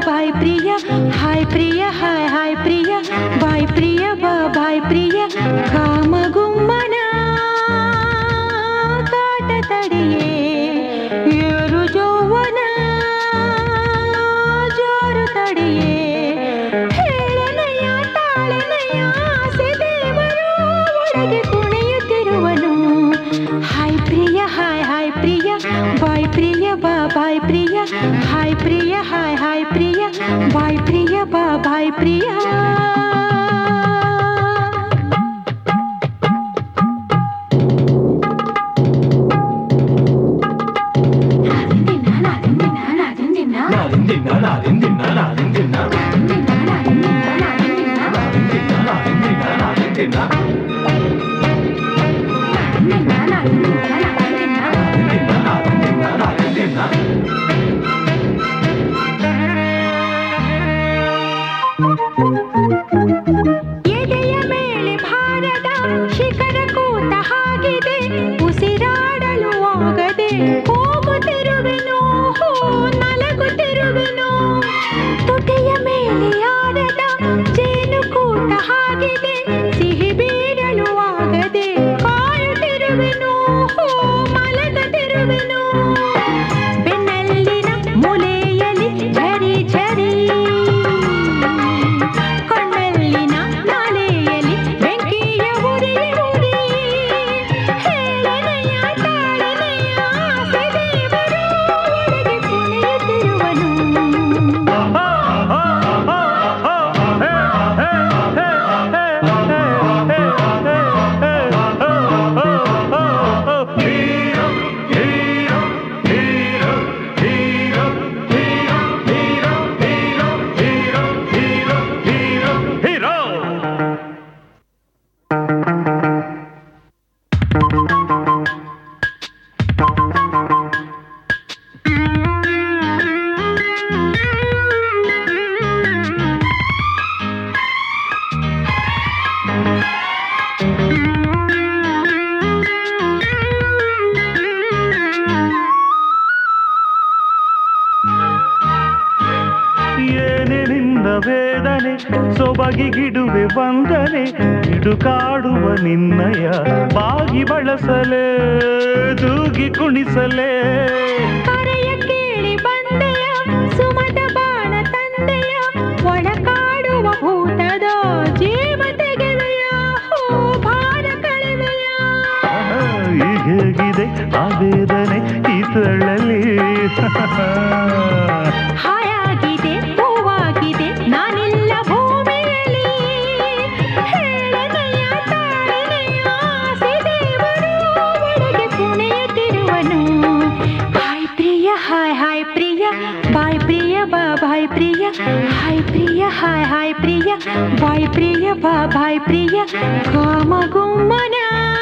ಬಾಯ್ ಪ್ರಿಯ, ಹಾಯ್ ಪ್ರಿಯ, hi hi ಪ್ರಿಯ, ಬಾಯ್ ಪ್ರಿಯ ಬಾ ಬಾಯ್ ಪ್ರಿಯ, ಕಾಮಗುಮ್ಮನ ಕಾಟ ತಡೆಯೇ ಏರು ಜೋವನ ಜೋರು ತಡೆಯೇ, ಹೇಳನಯ್ಯ ತಾಳನಯ್ಯ ಆಸೆ ದೇವರು ಒಳಗೆ ಕುಣಿಯುತ್ತಿರುವನು. ಹಾಯ್ ಪ್ರಿಯ, ಹಾಯ್ ಹಾಯ್ ಪ್ರಿಯ, ಬಾಯ್ ಪ್ರಿಯ ಬಾ ಬಾಯ್ ಪ್ರಿಯ, ಹಾಯ್ ಪ್ರಿಯ, ಹಾಯ್ ಹಾಯ್ ಪ್ರಿಯ, ಬಾಯ್ ಪ್ರಿಯ ಬಾ ಬಾಯ್ ಪ್ರಿಯ. ಎದೆಯ ಮೇಲೆ ಭಾರದ ಶಿಖರ ಕೂತ ಹಾಗಿದೆ, ಉಸಿರಾಡಲು ಆಗದೆ ಹೋಗುತ್ತಿರುವೆನು, ನಲಗುತ್ತಿರುವೆನು. ತುಟಿಯ ಮೇಲೆ ಯಾರದ ಜೇನು ಕೂಟ ಹಾಗಿದೆ, ಸಿಹಿ ಬೀರಲು ಆಗದೆ ಕಾಯುತ್ತಿರುವೆನು, ಮಲಗದಿರುವೆನು. ಬೆನ್ನಲ್ಲಿನ ಮೂಲೆಯಲ್ಲಿ ಝರಿ ಝರಿ, ಕಣ್ಣಲ್ಲಿನ ನಾಲೆಯಲ್ಲಿ ಬೆಂಕಿಯ ಉರಿ ಉರಿ, ಹೇಳನಯ್ಯ ತಾಳನಯ್ಯ ಆಸೆ ದೇವರು ಒಳಗೆ ಕುಣಿಯುತ್ತಿರುವನು. ಏನಿನಿಂದ ವೇದನೆ ಸೊಬಗಿಗಿಡುವೆ ವಂದನೆ, ಇಡುಕಾಡುವ ನಿನ್ನಯ ಬಾಗಿ ಬಳಸಲೇ ತೂಗಿ ಕುಣಿಸಲೇ. ಕರೆಯ ಕೇಳಿ ಬಂದೆಯ ಸುಮದ ಬಾಣ ತಂದೆಯ, ಒಳಕಾಡುವ ಭೂತದ ಜೀವ ತೆಗೆವೆಯ, ಭಾರ ಕಳೆವೆಯ. ಹೇಗಿದೆ ಆ ವೇದನೆ ಈತಳಲಿ, ಹಾಯಾಗಿದೆ ಹೂವಾಗಿದೆ ನಾನಿಲ್ಲ ಭೂಮಿಯಲ್ಲಿ, ಹೇಳನಯ್ಯ ತಾಳನಯ್ಯ ಆಸೆ ದೇವರು ಒಳಗೆ ಕುಣಿಯುತ್ತಿರುವನು. ಹಾಯ್ ಪ್ರಿಯ, ಹಾಯ್ ಹಾಯ್ ಪ್ರಿಯ, ಬಾಯ್ ಪ್ರಿಯ ಬಾ ಬಾಯ್ ಪ್ರಿಯ, ಹಾಯ್ ಪ್ರಿಯ, ಹಾಯ್ ಹಾಯ್ ಪ್ರಿಯ, ಬಾಯ್ ಪ್ರಿಯ ಬಾ ಬಾಯ್ ಪ್ರಿಯ, ಕಾಮಗುಮ್ಮನ